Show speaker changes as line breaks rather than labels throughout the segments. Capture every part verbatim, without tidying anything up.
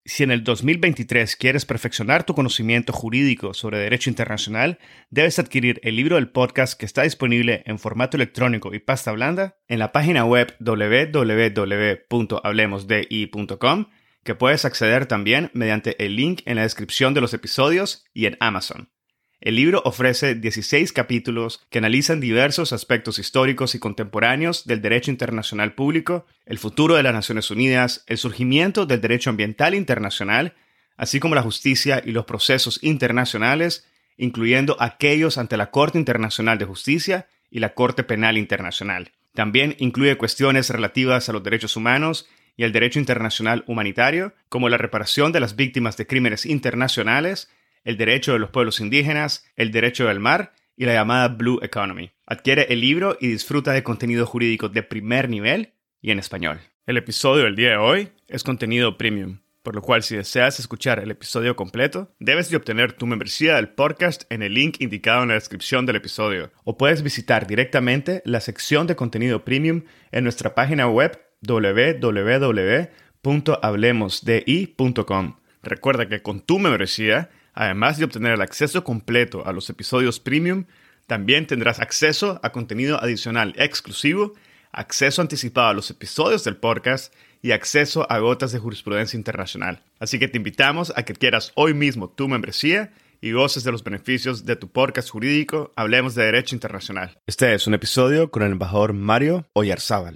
Si en el dos mil veintitrés quieres perfeccionar tu conocimiento jurídico sobre derecho internacional, debes adquirir el libro del podcast que está disponible en formato electrónico y pasta blanda en la página web doble u doble u doble u punto hablemos de i punto com, que puedes acceder también mediante el link en la descripción de los episodios y en Amazon. El libro ofrece dieciséis capítulos que analizan diversos aspectos históricos y contemporáneos del derecho internacional público, el futuro de las Naciones Unidas, el surgimiento del derecho ambiental internacional, así como la justicia y los procesos internacionales, incluyendo aquellos ante la Corte Internacional de Justicia y la Corte Penal Internacional. También incluye cuestiones relativas a los derechos humanos y el derecho internacional humanitario, como la reparación de las víctimas de crímenes internacionales, el derecho de los pueblos indígenas, el derecho del mar y la llamada Blue Economy. Adquiere el libro y disfruta de contenido jurídico de primer nivel y en español. El episodio del día de hoy es contenido premium, por lo cual si deseas escuchar el episodio completo, debes de obtener tu membresía del podcast en el link indicado en la descripción del episodio, o puedes visitar directamente la sección de contenido premium en nuestra página web doble u doble u doble u punto hablemos de i punto com. Recuerda que con tu membresía, además de obtener el acceso completo a los episodios premium, también tendrás acceso a contenido adicional exclusivo, acceso anticipado a los episodios del podcast y acceso a gotas de jurisprudencia internacional. Así que te invitamos a que adquieras hoy mismo tu membresía y goces de los beneficios de tu podcast jurídico Hablemos de Derecho Internacional. Este es un episodio con el embajador Mario Oyarzábal.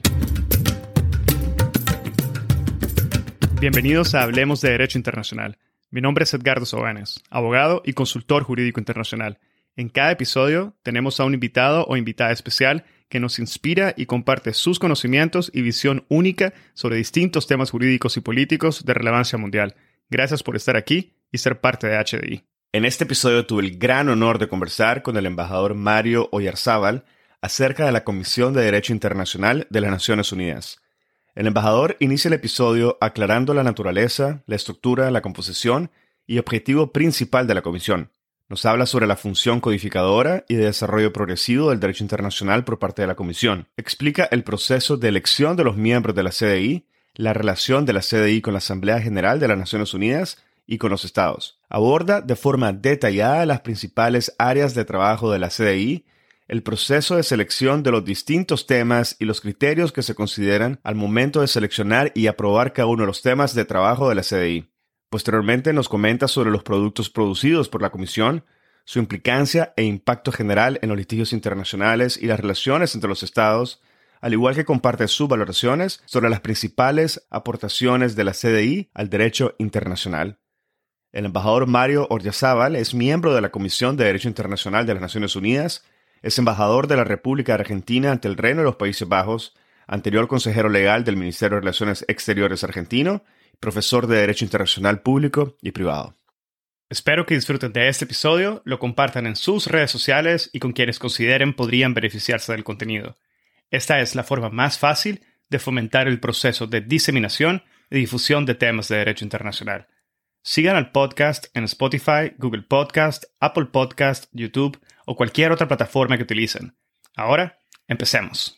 Bienvenidos a Hablemos de Derecho Internacional. Mi nombre es Edgardo Sobanes, abogado y consultor jurídico internacional. En cada episodio tenemos a un invitado o invitada especial que nos inspira y comparte sus conocimientos y visión única sobre distintos temas jurídicos y políticos de relevancia mundial. Gracias por estar aquí y ser parte de H D I. En este episodio tuve el gran honor de conversar con el embajador Mario Oyarzábal acerca de la Comisión de Derecho Internacional de las Naciones Unidas. El embajador inicia el episodio aclarando la naturaleza, la estructura, la composición y objetivo principal de la comisión. Nos habla sobre la función codificadora y de desarrollo progresivo del derecho internacional por parte de la comisión. Explica el proceso de elección de los miembros de la C D I, la relación de la C D I con la Asamblea General de las Naciones Unidas y con los estados. Aborda de forma detallada las principales áreas de trabajo de la C D I, el proceso de selección de los distintos temas y los criterios que se consideran al momento de seleccionar y aprobar cada uno de los temas de trabajo de la C D I. Posteriormente nos comenta sobre los productos producidos por la Comisión, su implicancia e impacto general en los litigios internacionales y las relaciones entre los estados, al igual que comparte sus valoraciones sobre las principales aportaciones de la C D I al derecho internacional. El embajador Mario Oyarzábal es miembro de la Comisión de Derecho Internacional de las Naciones Unidas. Es embajador de la República de Argentina ante el Reino de los Países Bajos, anterior consejero legal del Ministerio de Relaciones Exteriores argentino, profesor de Derecho Internacional Público y Privado. Espero que disfruten de este episodio, lo compartan en sus redes sociales y con quienes consideren podrían beneficiarse del contenido. Esta es la forma más fácil de fomentar el proceso de diseminación y difusión de temas de derecho internacional. Sigan al podcast en Spotify, Google Podcast, Apple Podcast, YouTube o cualquier otra plataforma que utilicen. Ahora, empecemos.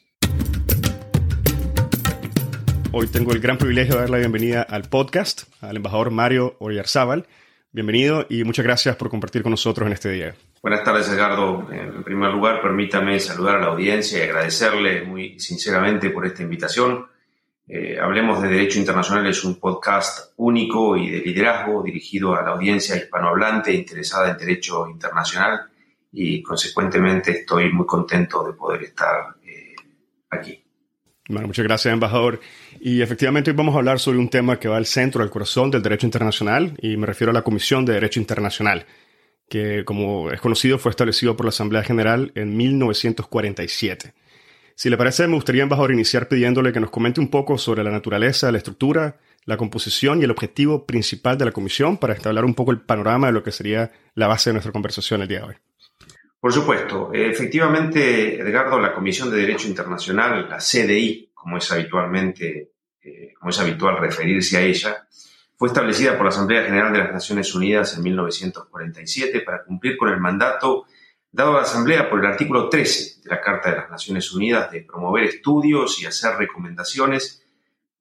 Hoy tengo el gran privilegio de dar la bienvenida al podcast al embajador Mario Oyarzábal. Bienvenido y muchas gracias por compartir con nosotros en este día.
Buenas tardes, Edgardo. En primer lugar, permítame saludar a la audiencia y agradecerle muy sinceramente por esta invitación. Eh, Hablemos de Derecho Internacional es un podcast único y de liderazgo dirigido a la audiencia hispanohablante interesada en derecho internacional y consecuentemente estoy muy contento de poder estar eh, aquí.
Bueno, muchas gracias, embajador. Y efectivamente hoy vamos a hablar sobre un tema que va al centro, al corazón del derecho internacional, y me refiero a la Comisión de Derecho Internacional, que como es conocido fue establecido por la Asamblea General en mil novecientos cuarenta y siete. Si le parece, me gustaría, embajador, iniciar pidiéndole que nos comente un poco sobre la naturaleza, la estructura, la composición y el objetivo principal de la comisión para establecer un poco el panorama de lo que sería la base de nuestra conversación el día de hoy.
Por supuesto. Efectivamente, Edgardo, la Comisión de Derecho Internacional, la C D I, como es habitualmente, eh, como es habitual referirse a ella, fue establecida por la Asamblea General de las Naciones Unidas en mil novecientos cuarenta y siete para cumplir con el mandato dado a la Asamblea por el artículo trece de la Carta de las Naciones Unidas de promover estudios y hacer recomendaciones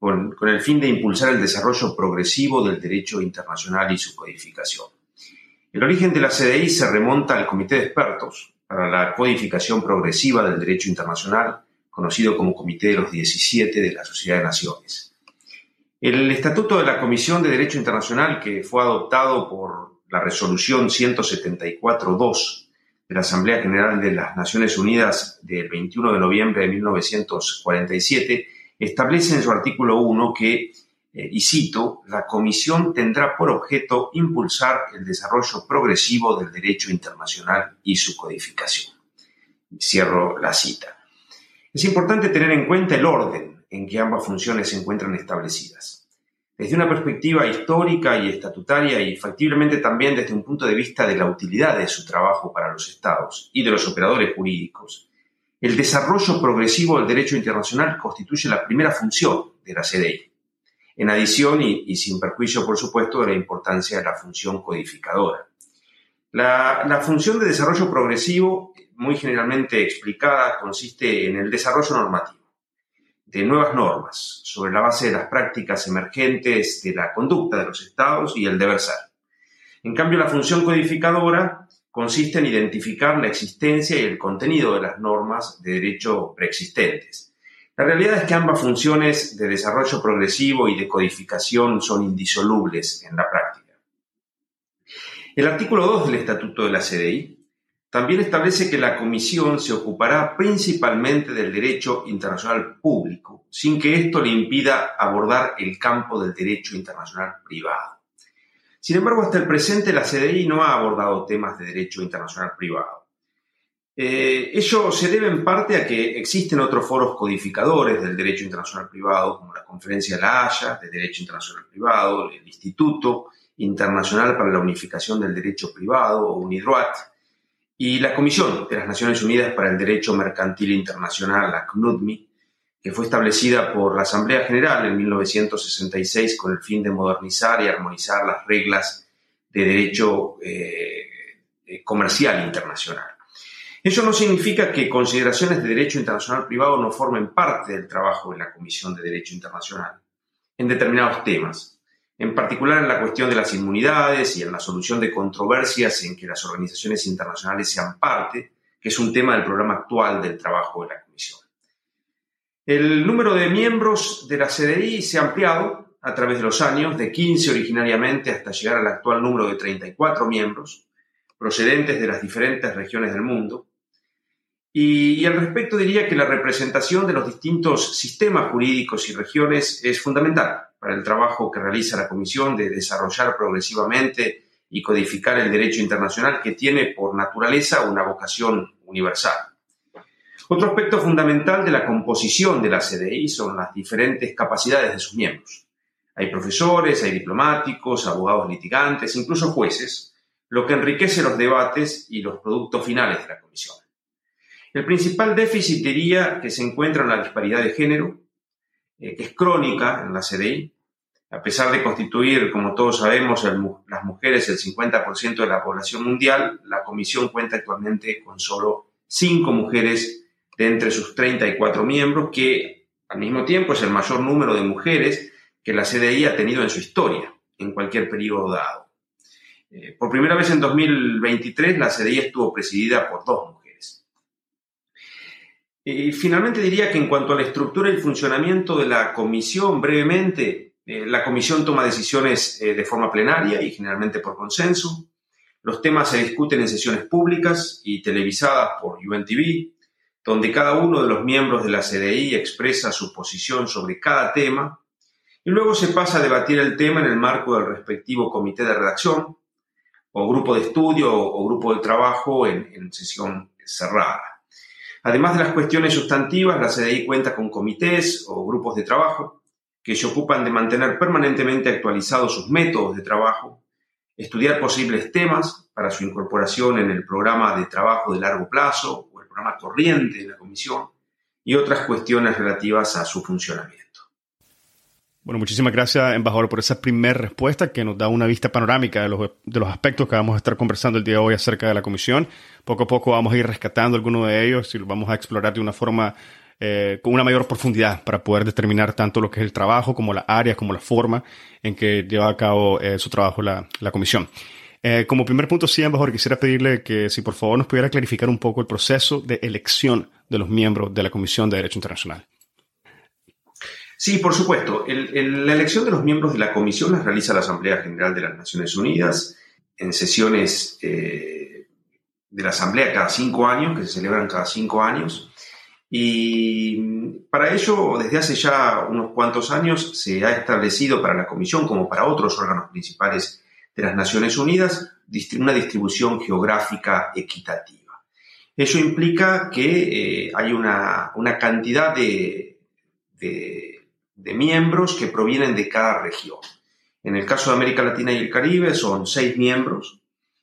con, con el fin de impulsar el desarrollo progresivo del derecho internacional y su codificación. El origen de la C D I se remonta al Comité de Expertos para la Codificación Progresiva del Derecho Internacional, conocido como Comité de los diecisiete de la Sociedad de Naciones. El Estatuto de la Comisión de Derecho Internacional, que fue adoptado por la Resolución ciento setenta y cuatro punto dos de la Asamblea General de las Naciones Unidas del veintiuno de noviembre de mil novecientos cuarenta y siete, establece en su artículo uno que, eh, y cito, la Comisión tendrá por objeto impulsar el desarrollo progresivo del derecho internacional y su codificación. Cierro la cita. Es importante tener en cuenta el orden en que ambas funciones se encuentran establecidas. Desde una perspectiva histórica y estatutaria y factiblemente también desde un punto de vista de la utilidad de su trabajo para los Estados y de los operadores jurídicos, el desarrollo progresivo del derecho internacional constituye la primera función de la C D I, en adición y, y sin perjuicio, por supuesto, de la importancia de la función codificadora. La, la función de desarrollo progresivo, muy generalmente explicada, consiste en el desarrollo normativo de nuevas normas sobre la base de las prácticas emergentes de la conducta de los Estados y el deber ser. En cambio, la función codificadora consiste en identificar la existencia y el contenido de las normas de derecho preexistentes. La realidad es que ambas funciones de desarrollo progresivo y de codificación son indisolubles en la práctica. El artículo dos del Estatuto de la C D I también establece que la Comisión se ocupará principalmente del derecho internacional público, sin que esto le impida abordar el campo del derecho internacional privado. Sin embargo, hasta el presente la C D I no ha abordado temas de derecho internacional privado. Eh, ello se debe en parte a que existen otros foros codificadores del derecho internacional privado, como la Conferencia de La Haya de Derecho Internacional Privado, el Instituto Internacional para la Unificación del Derecho Privado, o UNIDROIT, y la Comisión de las Naciones Unidas para el Derecho Mercantil Internacional, la C N U D M I, que fue establecida por la Asamblea General en mil novecientos sesenta y seis con el fin de modernizar y armonizar las reglas de derecho eh, comercial internacional. Eso no significa que consideraciones de derecho internacional privado no formen parte del trabajo de la Comisión de Derecho Internacional en determinados temas, en particular en la cuestión de las inmunidades y en la solución de controversias en que las organizaciones internacionales sean parte, que es un tema del programa actual del trabajo de la Comisión. El número de miembros de la C D I se ha ampliado a través de los años, de quince originariamente hasta llegar al actual número de treinta y cuatro miembros, procedentes de las diferentes regiones del mundo. Y, y al respecto diría que la representación de los distintos sistemas jurídicos y regiones es fundamental para el trabajo que realiza la Comisión de desarrollar progresivamente y codificar el derecho internacional, que tiene por naturaleza una vocación universal. Otro aspecto fundamental de la composición de la C D I son las diferentes capacidades de sus miembros. Hay profesores, hay diplomáticos, abogados litigantes, incluso jueces, lo que enriquece los debates y los productos finales de la Comisión. El principal déficit diría que se encuentra en la disparidad de género, eh, que es crónica en la C D I. A pesar de constituir, como todos sabemos, el, las mujeres el cincuenta por ciento de la población mundial, la Comisión cuenta actualmente con solo cinco mujeres de entre sus treinta y cuatro miembros, que al mismo tiempo es el mayor número de mujeres que la C D I ha tenido en su historia, en cualquier periodo dado. Eh, por primera vez en dos mil veintitrés, la C D I estuvo presidida por dos mujeres. Y finalmente diría que en cuanto a la estructura y el funcionamiento de la Comisión, brevemente, Eh, la Comisión toma decisiones eh, de forma plenaria y generalmente por consenso. Los temas se discuten en sesiones públicas y televisadas por U N T V, donde cada uno de los miembros de la C D I expresa su posición sobre cada tema, y luego se pasa a debatir el tema en el marco del respectivo comité de redacción, o grupo de estudio o, o grupo de trabajo en, en sesión cerrada. Además de las cuestiones sustantivas, la C D I cuenta con comités o grupos de trabajo que se ocupan de mantener permanentemente actualizados sus métodos de trabajo, estudiar posibles temas para su incorporación en el programa de trabajo de largo plazo o el programa corriente de la Comisión y otras cuestiones relativas a su funcionamiento.
Bueno, muchísimas gracias, embajador, por esa primera respuesta que nos da una vista panorámica de los, de los aspectos que vamos a estar conversando el día de hoy acerca de la Comisión. Poco a poco vamos a ir rescatando algunos de ellos y los vamos a explorar de una forma eh, con una mayor profundidad para poder determinar tanto lo que es el trabajo como la área, como la forma en que lleva a cabo eh, su trabajo la, la comisión. Eh, como primer punto, sí, embajador, quisiera pedirle que si por favor nos pudiera clarificar un poco el proceso de elección de los miembros de la Comisión de Derecho Internacional.
Sí, por supuesto. El, el, la elección de los miembros de la comisión la realiza la Asamblea General de las Naciones Unidas en sesiones eh, de la Asamblea cada cinco años, que se celebran cada cinco años. Y para ello, desde hace ya unos cuantos años, se ha establecido para la comisión, como para otros órganos principales de las Naciones Unidas, una distribución geográfica equitativa. Ello implica que eh, hay una, una cantidad de, de, de miembros que provienen de cada región. En el caso de América Latina y el Caribe son seis miembros.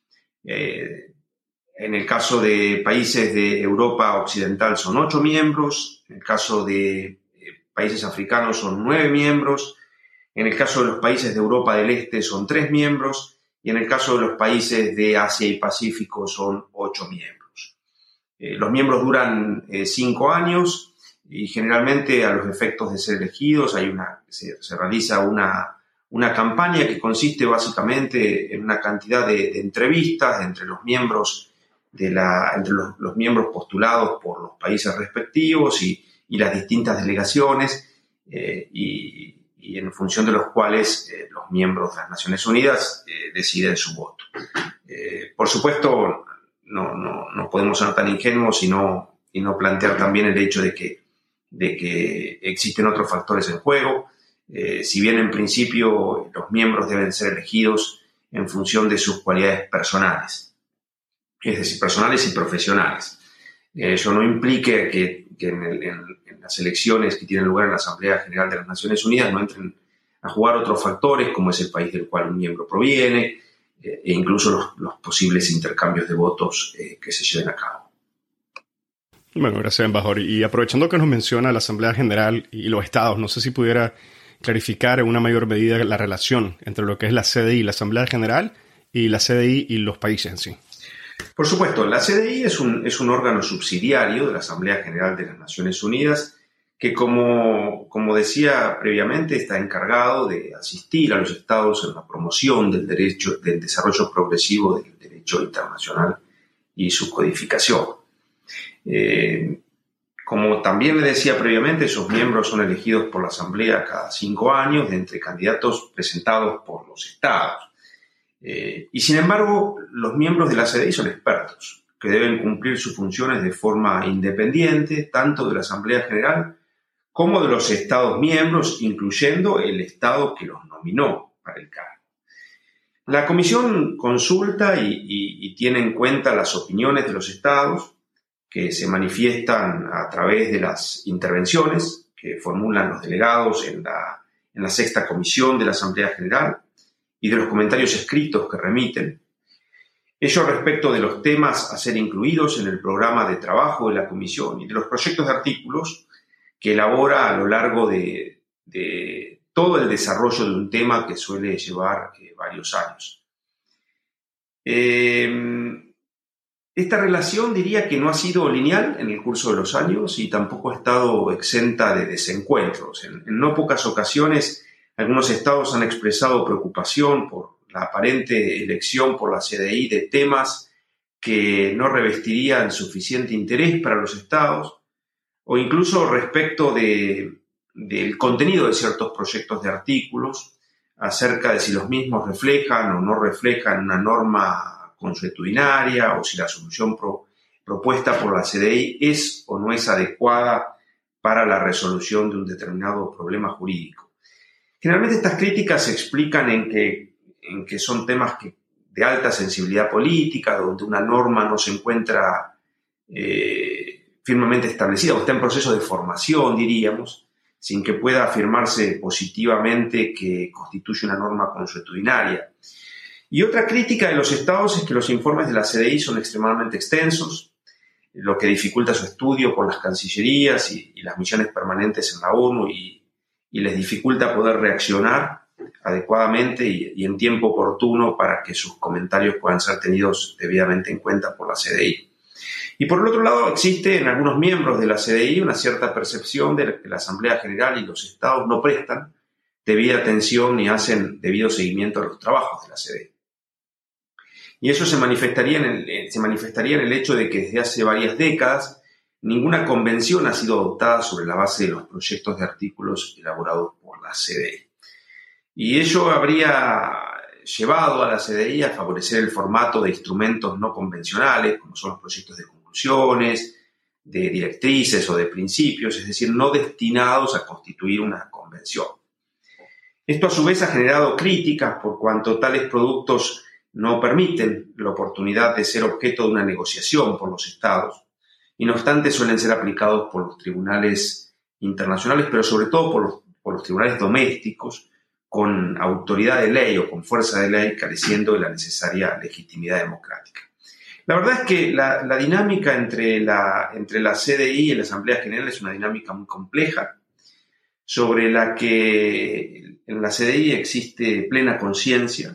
Eh, en el caso de países de Europa Occidental son ocho miembros. En el caso de eh, países africanos son nueve miembros. En el caso de los países de Europa del Este son tres miembros y en el caso de los países de Asia y Pacífico son ocho miembros. Eh, los miembros duran eh, cinco años y generalmente a los efectos de ser elegidos hay una, se, se realiza una, una campaña que consiste básicamente en una cantidad de, de entrevistas entre los miembros, de la, entre los, los miembros postulados por los países respectivos y, y las distintas delegaciones eh, y y en función de los cuales eh, los miembros de las Naciones Unidas eh, deciden su voto. Eh, por supuesto, no, no, no podemos ser tan ingenuos y no, y no plantear también el hecho de que, de que existen otros factores en juego. Eh, si bien en principio los miembros deben ser elegidos en función de sus cualidades personales, es decir, personales y profesionales. Eh, ello no implique que, que en, el, en, en las elecciones que tienen lugar en la Asamblea General de las Naciones Unidas no entren a jugar otros factores, como es el país del cual un miembro proviene, eh, e incluso los, los posibles intercambios de votos eh, que se lleven a cabo.
Bueno, gracias, embajador. Y aprovechando que nos menciona la Asamblea General y los estados, no sé si pudiera clarificar en una mayor medida la relación entre lo que es la C D I, la Asamblea General, y la C D I y los países en sí.
Por supuesto, la C D I es un, es un órgano subsidiario de la Asamblea General de las Naciones Unidas que, como, como decía previamente, está encargado de asistir a los estados en la promoción del derecho, del desarrollo progresivo del derecho internacional y su codificación. Eh, como también le decía previamente, sus miembros son elegidos por la Asamblea cada cinco años de entre candidatos presentados por los estados. Eh, y sin embargo, los miembros de la C D I son expertos, que deben cumplir sus funciones de forma independiente, tanto de la Asamblea General como de los Estados miembros, incluyendo el Estado que los nominó para el cargo. La Comisión consulta y, y, y tiene en cuenta las opiniones de los Estados, que se manifiestan a través de las intervenciones que formulan los delegados en la, en la sexta comisión de la Asamblea General, y de los comentarios escritos que remiten. Ello respecto de los temas a ser incluidos en el programa de trabajo de la Comisión y de los proyectos de artículos que elabora a lo largo de, de todo el desarrollo de un tema que suele llevar eh, varios años. Eh, esta relación diría que no ha sido lineal en el curso de los años y tampoco ha estado exenta de desencuentros. En, en no pocas ocasiones, algunos estados han expresado preocupación por la aparente elección por la C D I de temas que no revestirían suficiente interés para los estados, o incluso respecto de, del contenido de ciertos proyectos de artículos, acerca de si los mismos reflejan o no reflejan una norma consuetudinaria, o si la solución pro, propuesta por la C D I es o no es adecuada para la resolución de un determinado problema jurídico. Generalmente estas críticas se explican en que, en que son temas que, de alta sensibilidad política, donde una norma no se encuentra eh, firmemente establecida o está en proceso de formación, diríamos, sin que pueda afirmarse positivamente que constituye una norma consuetudinaria. Y otra crítica de los estados es que los informes de la C D I son extremadamente extensos, lo que dificulta su estudio por las cancillerías y, y las misiones permanentes en la ONU y y les dificulta poder reaccionar adecuadamente y, y en tiempo oportuno para que sus comentarios puedan ser tenidos debidamente en cuenta por la C D I. Y por el otro lado, existe en algunos miembros de la C D I una cierta percepción de que la Asamblea General y los estados no prestan debida atención ni hacen debido seguimiento a los trabajos de la C D I. Y eso se manifestaría en el, se manifestaría en el hecho de que desde hace varias décadas ninguna convención ha sido adoptada sobre la base de los proyectos de artículos elaborados por la C D I. Y ello habría llevado a la C D I a favorecer el formato de instrumentos no convencionales, como son los proyectos de conclusiones, de directrices o de principios, es decir, no destinados a constituir una convención. Esto a su vez ha generado críticas por cuanto tales productos no permiten la oportunidad de ser objeto de una negociación por los estados y no obstante suelen ser aplicados por los tribunales internacionales, pero sobre todo por los, por los tribunales domésticos con autoridad de ley o con fuerza de ley, careciendo de la necesaria legitimidad democrática. La verdad es que la, la dinámica entre la, entre la C D I y la Asamblea General es una dinámica muy compleja, sobre la que en la C D I existe plena conciencia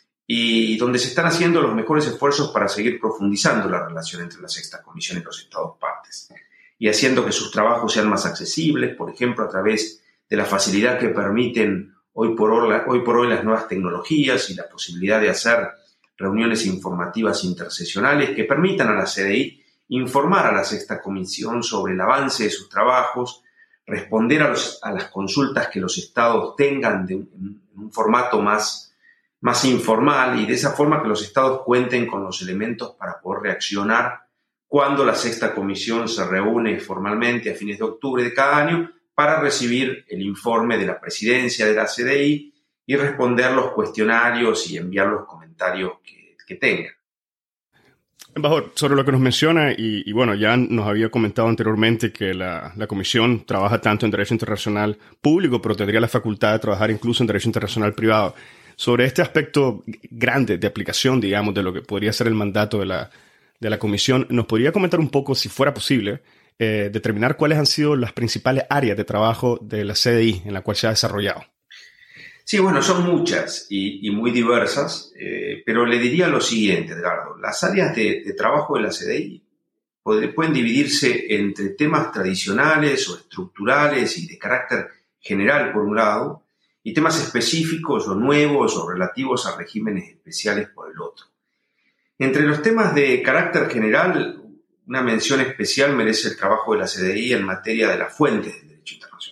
y donde se están haciendo los mejores esfuerzos para seguir profundizando la relación entre la Sexta Comisión y los Estados partes y haciendo que sus trabajos sean más accesibles, por ejemplo, a través de la facilidad que permiten hoy por hoy, hoy por hoy las nuevas tecnologías y la posibilidad de hacer reuniones informativas intersesionales que permitan a la C D I informar a la Sexta Comisión sobre el avance de sus trabajos, responder a, los, a las consultas que los estados tengan de un, en un formato más, más informal y de esa forma que los estados cuenten con los elementos para poder reaccionar cuando la Sexta Comisión se reúne formalmente a fines de octubre de cada año para recibir el informe de la presidencia de la C D I y responder los cuestionarios y enviar los comentarios que, que tengan.
Embajador, sobre lo que nos menciona, y, y bueno, ya nos había comentado anteriormente que la, la Comisión trabaja tanto en Derecho Internacional Público, pero tendría la facultad de trabajar incluso en Derecho Internacional Privado. Sobre este aspecto grande de aplicación, digamos, de lo que podría ser el mandato de la, de la Comisión, ¿nos podría comentar un poco, si fuera posible, eh, determinar cuáles han sido las principales áreas de trabajo de la C D I en la cual se ha desarrollado?
Sí, bueno, son muchas y, y muy diversas, eh, pero le diría lo siguiente, Edgardo. Las áreas de, de trabajo de la C D I puede, pueden dividirse entre temas tradicionales o estructurales y de carácter general, por un lado, y temas específicos o nuevos o relativos a regímenes especiales, por el otro. Entre los temas de carácter general, una mención especial merece el trabajo de la C D I en materia de las fuentes del derecho internacional.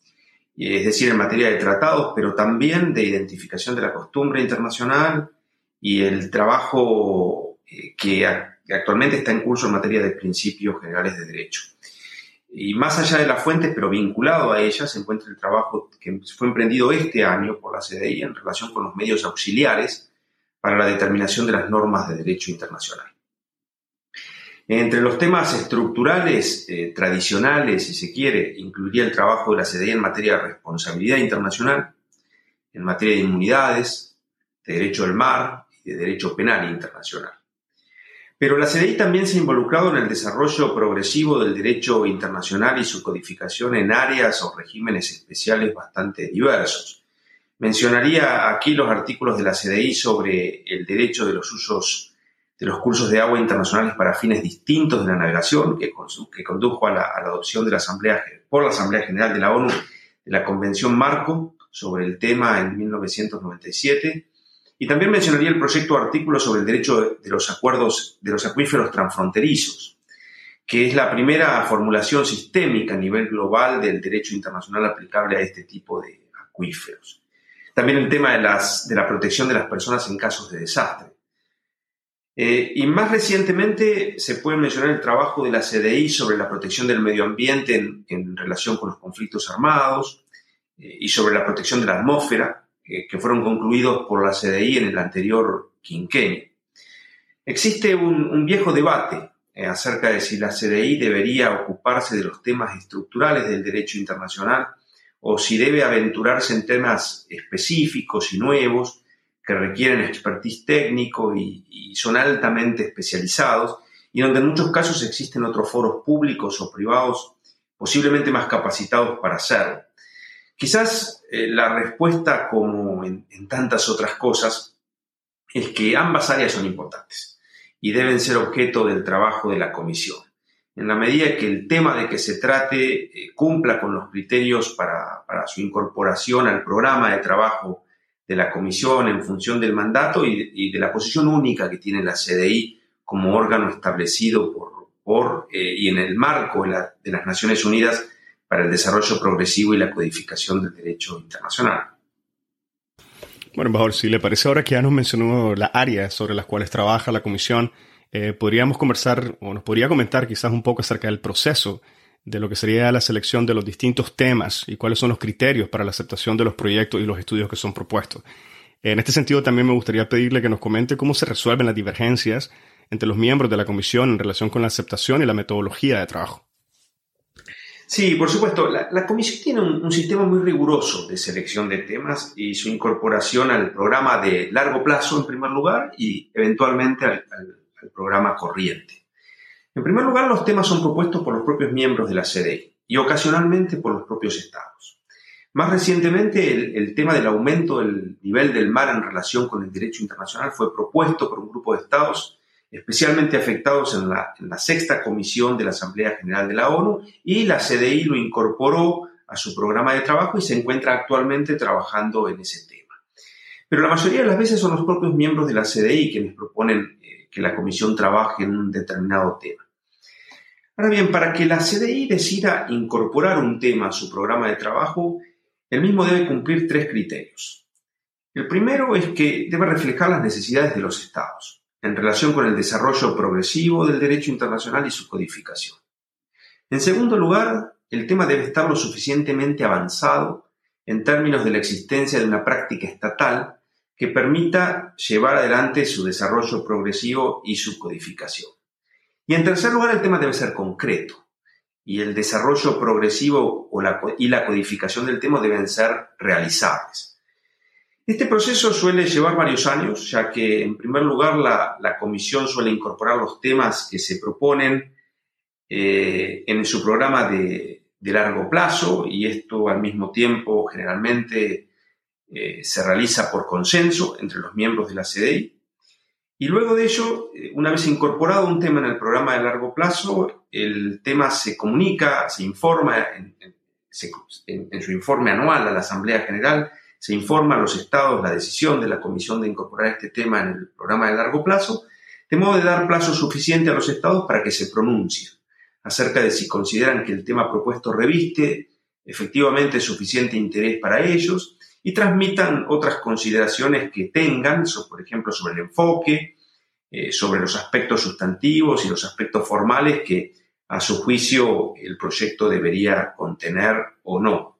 Es decir, en materia de tratados, pero también de identificación de la costumbre internacional y el trabajo que actualmente está en curso en materia de principios generales de derecho. Y más allá de las fuentes, pero vinculado a ellas, se encuentra el trabajo que fue emprendido este año por la C D I en relación con los medios auxiliares para la determinación de las normas de derecho internacional. Entre los temas estructurales, eh, tradicionales, si se quiere, incluiría el trabajo de la C D I en materia de responsabilidad internacional, en materia de inmunidades, de derecho del mar y de derecho penal internacional. Pero la C D I también se ha involucrado en el desarrollo progresivo del derecho internacional y su codificación en áreas o regímenes especiales bastante diversos. Mencionaría aquí los artículos de la C D I sobre el derecho de los usos de los cursos de agua internacionales para fines distintos de la navegación, que, que condujo a la, a la adopción de la Asamblea, por la Asamblea General de la ONU de la Convención Marco sobre el tema en mil novecientos noventa y siete. Y también mencionaría el proyecto de artículo sobre el derecho de los acuerdos de los acuíferos transfronterizos, que es la primera formulación sistémica a nivel global del derecho internacional aplicable a este tipo de acuíferos. También el tema de, las, de la protección de las personas en casos de desastre. Eh, y más recientemente se puede mencionar el trabajo de la C D I sobre la protección del medio ambiente en, en relación con los conflictos armados eh, y sobre la protección de la atmósfera, eh, que fueron concluidos por la C D I en el anterior quinquenio. Existe un, un viejo debate eh, acerca de si la C D I debería ocuparse de los temas estructurales del derecho internacional o si debe aventurarse en temas específicos y nuevos que requieren expertise técnico y, y son altamente especializados y donde en muchos casos existen otros foros públicos o privados posiblemente más capacitados para hacerlo. Quizás eh, la respuesta, como en, en tantas otras cosas, es que ambas áreas son importantes y deben ser objeto del trabajo de la comisión. En la medida que el tema de que se trate eh, cumpla con los criterios para, para su incorporación al programa de trabajo de la comisión en función del mandato y, y de la posición única que tiene la C D I como órgano establecido por, por eh, y en el marco de, la, de las Naciones Unidas para el desarrollo progresivo y la codificación del derecho internacional.
Bueno, embajador, si le parece, ahora que ya nos mencionó las áreas sobre las cuales trabaja la comisión, eh, podríamos conversar o nos podría comentar quizás un poco acerca del proceso de lo que sería la selección de los distintos temas y cuáles son los criterios para la aceptación de los proyectos y los estudios que son propuestos. En este sentido, también me gustaría pedirle que nos comente cómo se resuelven las divergencias entre los miembros de la comisión en relación con la aceptación y la metodología de trabajo.
Sí, por supuesto. La, la comisión tiene un, un sistema muy riguroso de selección de temas y su incorporación al programa de largo plazo, en primer lugar, y eventualmente al, al, al programa corriente. En primer lugar, los temas son propuestos por los propios miembros de la C D I y ocasionalmente por los propios estados. Más recientemente, el, el tema del aumento del nivel del mar en relación con el derecho internacional fue propuesto por un grupo de estados especialmente afectados en la, en la sexta comisión de la Asamblea General de la ONU, y la C D I lo incorporó a su programa de trabajo y se encuentra actualmente trabajando en ese tema. Pero la mayoría de las veces son los propios miembros de la C D I quienes proponen eh, que la comisión trabaje en un determinado tema. Ahora bien, para que la C D I decida incorporar un tema a su programa de trabajo, el mismo debe cumplir tres criterios. El primero es que debe reflejar las necesidades de los estados en relación con el desarrollo progresivo del derecho internacional y su codificación. En segundo lugar, el tema debe estar lo suficientemente avanzado en términos de la existencia de una práctica estatal que permita llevar adelante su desarrollo progresivo y su codificación. Y en tercer lugar, el tema debe ser concreto y el desarrollo progresivo o la, y la codificación del tema deben ser realizables. Este proceso suele llevar varios años, ya que, en primer lugar, la, la comisión suele incorporar los temas que se proponen eh, en su programa de, de largo plazo, y esto al mismo tiempo generalmente eh, se realiza por consenso entre los miembros de la C D I. Y luego de ello, una vez incorporado un tema en el programa de largo plazo, el tema se comunica, se informa en, en, se, en, en su informe anual a la Asamblea General. Se informa a los estados la decisión de la comisión de incorporar este tema en el programa de largo plazo, de modo de dar plazo suficiente a los estados para que se pronuncien acerca de si consideran que el tema propuesto reviste efectivamente suficiente interés para ellos y transmitan otras consideraciones que tengan, por ejemplo, sobre el enfoque, eh, sobre los aspectos sustantivos y los aspectos formales que, a su juicio, el proyecto debería contener o no.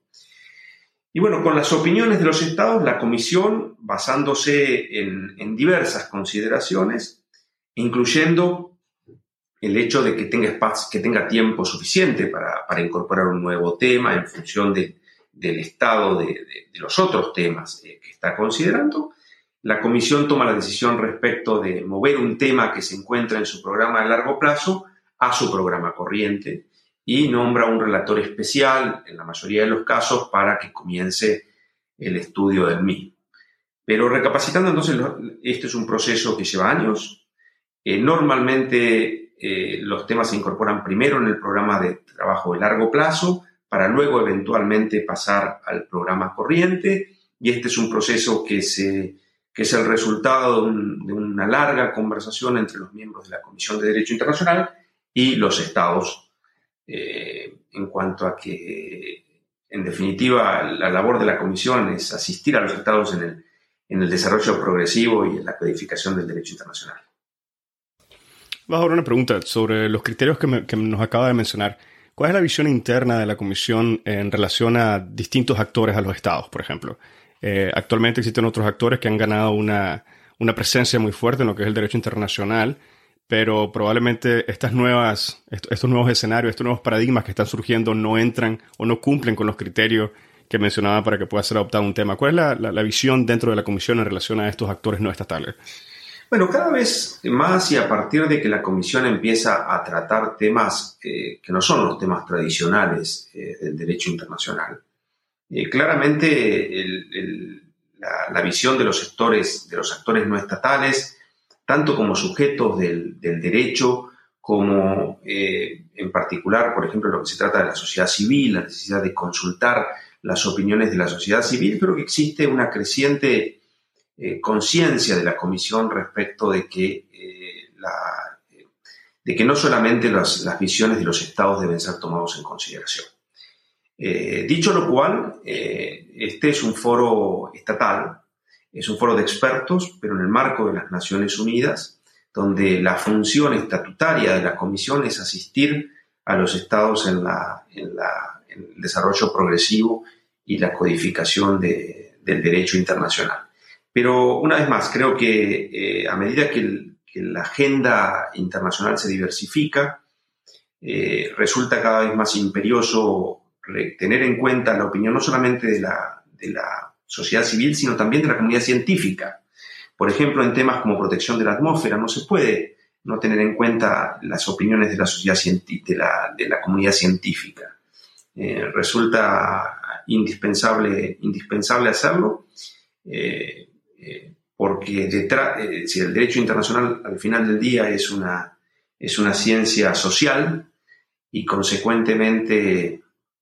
Y bueno, con las opiniones de los estados, la comisión, basándose en, en diversas consideraciones, incluyendo el hecho de que tenga, espacio, que tenga tiempo suficiente para, para incorporar un nuevo tema en función de, del estado de, de, de los otros temas eh, que está considerando, la comisión toma la decisión respecto de mover un tema que se encuentra en su programa de largo plazo a su programa corriente, y nombra un relator especial, en la mayoría de los casos, para que comience el estudio del mismo. Pero recapacitando, entonces, este es un proceso que lleva años. Eh, normalmente eh, los temas se incorporan primero en el programa de trabajo de largo plazo, para luego eventualmente pasar al programa corriente, y este es un proceso que, se, que es el resultado de, un, de una larga conversación entre los miembros de la Comisión de Derecho Internacional y los estados, Eh, en cuanto a que, en definitiva, la labor de la comisión es asistir a los estados en el, en el desarrollo progresivo y en la codificación del derecho internacional.
Vamos ahora a una pregunta sobre los criterios que, me, que nos acaba de mencionar. ¿Cuál es la visión interna de la comisión en relación a distintos actores a los estados, por ejemplo? Eh, actualmente existen otros actores que han ganado una, una presencia muy fuerte en lo que es el derecho internacional, pero probablemente estas nuevas, estos nuevos escenarios, estos nuevos paradigmas que están surgiendo no entran o no cumplen con los criterios que mencionaba para que pueda ser adoptado un tema. ¿Cuál es la, la, la visión dentro de la comisión en relación a estos actores no estatales?
Bueno, cada vez más, y a partir de que la comisión empieza a tratar temas eh, que no son los temas tradicionales eh, del derecho internacional, eh, claramente el, el, la, la visión de los actores, de los actores no estatales tanto como sujetos del, del derecho, como eh, en particular, por ejemplo, lo que se trata de la sociedad civil, la necesidad de consultar las opiniones de la sociedad civil. Creo que existe una creciente eh, conciencia de la Comisión respecto de que, eh, la, eh, de que no solamente las, las visiones de los estados deben ser tomados en consideración. Eh, dicho lo cual, eh, este es un foro estatal, es un foro de expertos, pero en el marco de las Naciones Unidas, donde la función estatutaria de la Comisión es asistir a los estados en, la, en, la, en el desarrollo progresivo y la codificación de, del derecho internacional. Pero una vez más, creo que eh, a medida que, el, que la agenda internacional se diversifica, eh, resulta cada vez más imperioso tener en cuenta la opinión no solamente de la, de la sociedad civil, sino también de la comunidad científica. Por ejemplo, en temas como protección de la atmósfera, no se puede no tener en cuenta las opiniones de la sociedad de la, de la comunidad científica. Eh, resulta indispensable, indispensable hacerlo, eh, eh, porque detrás, eh, si el derecho internacional al final del día es una, es una ciencia social y consecuentemente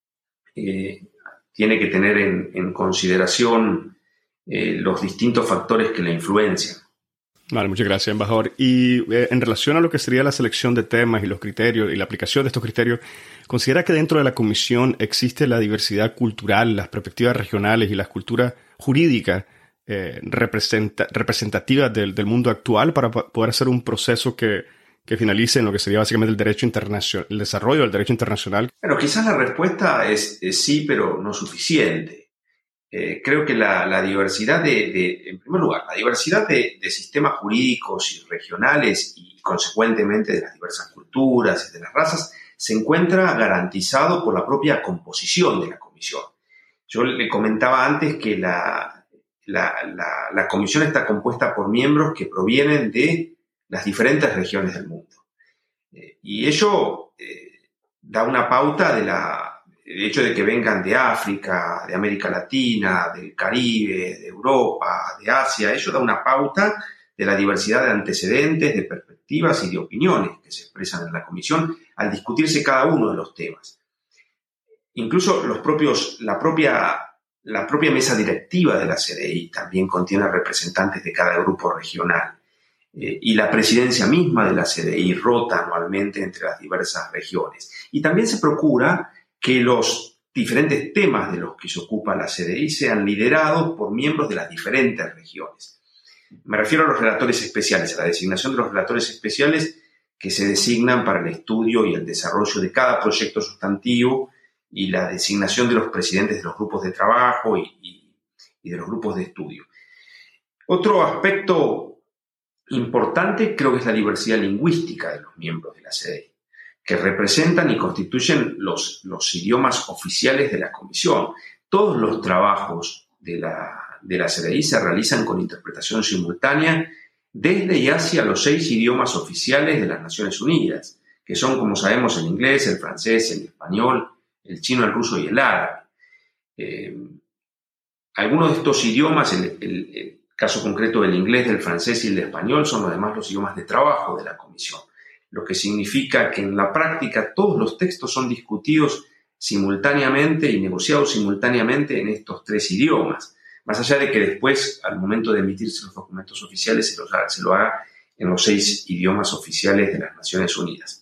Eh, tiene que tener en, en consideración eh, los distintos factores que la influencian.
Vale, muchas gracias, embajador. Y eh, en relación a lo que sería la selección de temas y los criterios y la aplicación de estos criterios, ¿considera que dentro de la Comisión existe la diversidad cultural, las perspectivas regionales y las culturas jurídicas eh, representa, representativas del, del mundo actual para poder hacer un proceso que que finalice en lo que sería básicamente el derecho internacional, el desarrollo del derecho internacional?
Bueno, quizás la respuesta es, es sí, pero no suficiente. Eh, creo que la, la diversidad de, de, en primer lugar, la diversidad de, de sistemas jurídicos y regionales y consecuentemente de las diversas culturas y de las razas se encuentra garantizado por la propia composición de la comisión. Yo le comentaba antes que la, la, la, la comisión está compuesta por miembros que provienen de las diferentes regiones del mundo. Eh, y ello eh, da una pauta de la, el hecho de que vengan de África, de América Latina, del Caribe, de Europa, de Asia. Ello da una pauta de la diversidad de antecedentes, de perspectivas y de opiniones que se expresan en la Comisión al discutirse cada uno de los temas. Incluso los propios, la propia, la propia mesa directiva de la C D I también contiene representantes de cada grupo regional. Eh, y la presidencia misma de la C D I rota anualmente entre las diversas regiones. Y también se procura que los diferentes temas de los que se ocupa la C D I sean liderados por miembros de las diferentes regiones. Me refiero a los relatores especiales, a la designación de los relatores especiales que se designan para el estudio y el desarrollo de cada proyecto sustantivo y la designación de los presidentes de los grupos de trabajo y, y, y de los grupos de estudio. Otro aspecto importante creo que es la diversidad lingüística de los miembros de la C D I, que representan y constituyen los, los idiomas oficiales de la Comisión. Todos los trabajos de la, de la C D I se realizan con interpretación simultánea desde y hacia los seis idiomas oficiales de las Naciones Unidas, que son, como sabemos, el inglés, el francés, el español, el chino, el ruso y el árabe. Eh, algunos de estos idiomas, el, el, el caso concreto del inglés, del francés y el español, son además los idiomas de trabajo de la Comisión, lo que significa que en la práctica todos los textos son discutidos simultáneamente y negociados simultáneamente en estos tres idiomas, más allá de que después, al momento de emitirse los documentos oficiales, se, los haga, se lo haga en los seis idiomas oficiales de las Naciones Unidas.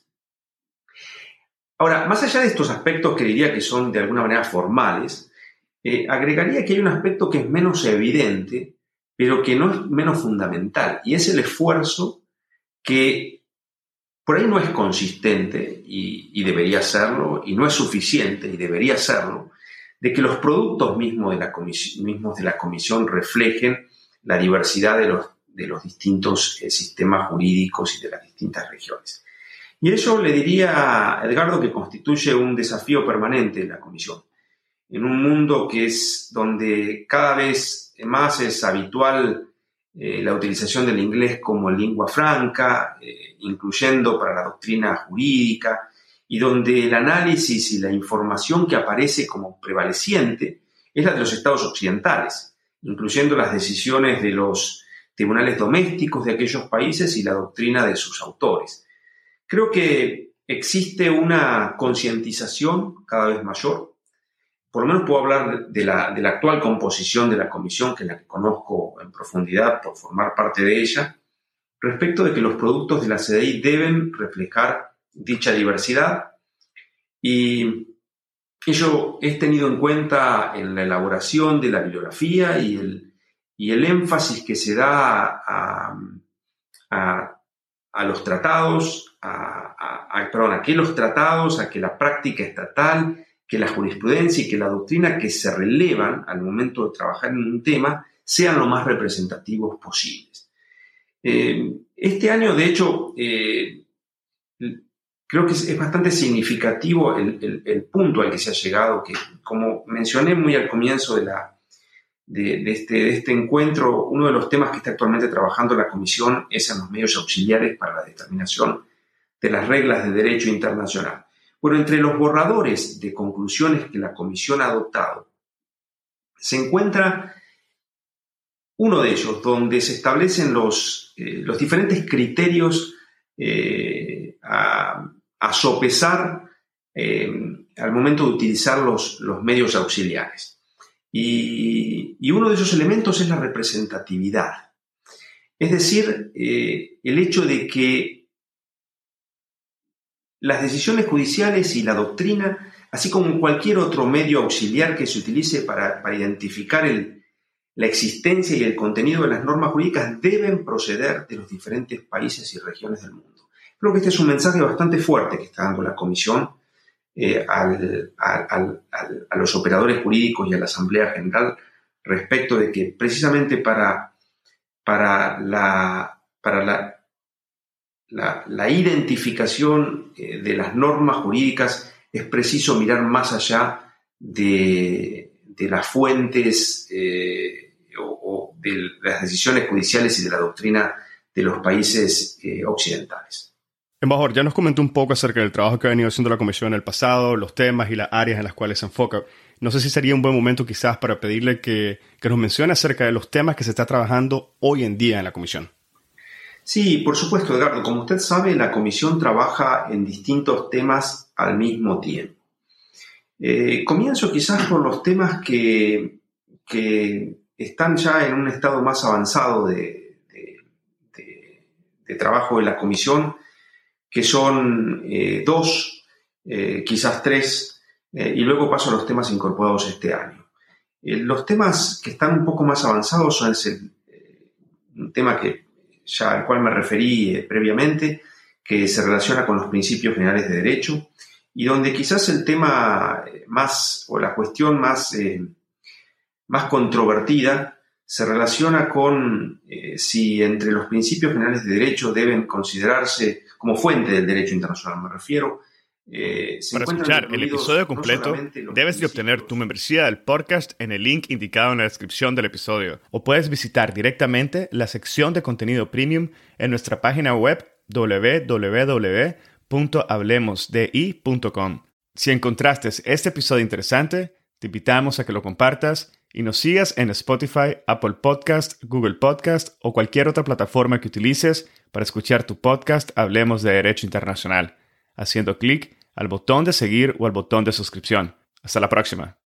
Ahora, más allá de estos aspectos que diría que son de alguna manera formales, eh, agregaría que hay un aspecto que es menos evidente, pero que no es menos fundamental, y es el esfuerzo que por ahí no es consistente y, y debería serlo, y no es suficiente y debería serlo, de que los productos mismos de la comisión, mismos de la comisión reflejen la diversidad de los, de los distintos eh, sistemas jurídicos y de las distintas regiones. Y eso le diría a Edgardo que constituye un desafío permanente en la comisión, en un mundo que es donde cada vez más es habitual eh, la utilización del inglés como lengua franca, eh, incluyendo para la doctrina jurídica, y donde el análisis y la información que aparece como prevaleciente es la de los estados occidentales, incluyendo las decisiones de los, tribunales domésticos de aquellos países y la doctrina de sus autores. Creo que existe una concientización cada vez mayor. Por lo menos puedo hablar de la, de la actual composición de la comisión, que es la que conozco en profundidad por formar parte de ella, respecto de que los productos de la C D I deben reflejar dicha diversidad, y ello es tenido en cuenta en la elaboración de la bibliografía y el, y el énfasis que se da a, a, a los tratados, a, a, a, perdón, a que los tratados, a que la práctica estatal, que la jurisprudencia y que la doctrina que se relevan al momento de trabajar en un tema sean lo más representativos posibles. Eh, este año, de hecho, eh, creo que es, es bastante significativo el, el, el punto al que se ha llegado, que como mencioné muy al comienzo de, la, de, de, este, de este encuentro, uno de los temas que está actualmente trabajando la Comisión es en los medios auxiliares para la determinación de las reglas de derecho internacional. Bueno, entre los borradores de conclusiones que la Comisión ha adoptado, se encuentra uno de ellos, donde se establecen los, eh, los diferentes criterios eh, a, a sopesar eh, al momento de utilizar los, los medios auxiliares. Y, y uno de esos elementos es la representatividad. Es decir, eh, el hecho de que las decisiones judiciales y la doctrina, así como cualquier otro medio auxiliar que se utilice para, para identificar el, la existencia y el contenido de las normas jurídicas, deben proceder de los diferentes países y regiones del mundo. Creo que este es un mensaje bastante fuerte que está dando la Comisión eh, al, al, al, a los operadores jurídicos y a la Asamblea General respecto de que precisamente para, para la... Para la La, la identificación eh, de las normas jurídicas es preciso mirar más allá de, de las fuentes eh, o, o de las decisiones judiciales y de la doctrina de los países eh, occidentales.
Embajador, ya nos comentó un poco acerca del trabajo que ha venido haciendo la Comisión en el pasado, los temas y las áreas en las cuales se enfoca. No sé si sería un buen momento quizás para pedirle que, que nos mencione acerca de los temas que se está trabajando hoy en día en la Comisión.
Sí, por supuesto, Edgardo. Como usted sabe, la Comisión trabaja en distintos temas al mismo tiempo. Eh, comienzo quizás por los temas que, que están ya en un estado más avanzado de, de, de, de trabajo de la Comisión, que son eh, dos, eh, quizás tres, eh, y luego paso a los temas incorporados este año. Eh, los temas que están un poco más avanzados son el, eh, un tema que ya al cual me referí eh, previamente, que se relaciona con los principios generales de derecho, y donde quizás el tema más, o la cuestión más, eh, más controvertida se relaciona con eh, si entre los principios generales de derecho deben considerarse como fuente del derecho internacional, me refiero.
Eh, Para escuchar el episodio completo, no debes de obtener tu membresía del podcast en el link indicado en la descripción del episodio, o puedes visitar directamente la sección de contenido premium en nuestra página web doble u doble u doble u punto hablemos d i punto com. Si encontraste este episodio interesante, te invitamos a que lo compartas y nos sigas en Spotify, Apple Podcast, Google Podcast o cualquier otra plataforma que utilices para escuchar tu podcast Hablemos de Derecho Internacional, haciendo clic al botón de seguir o al botón de suscripción. Hasta la próxima.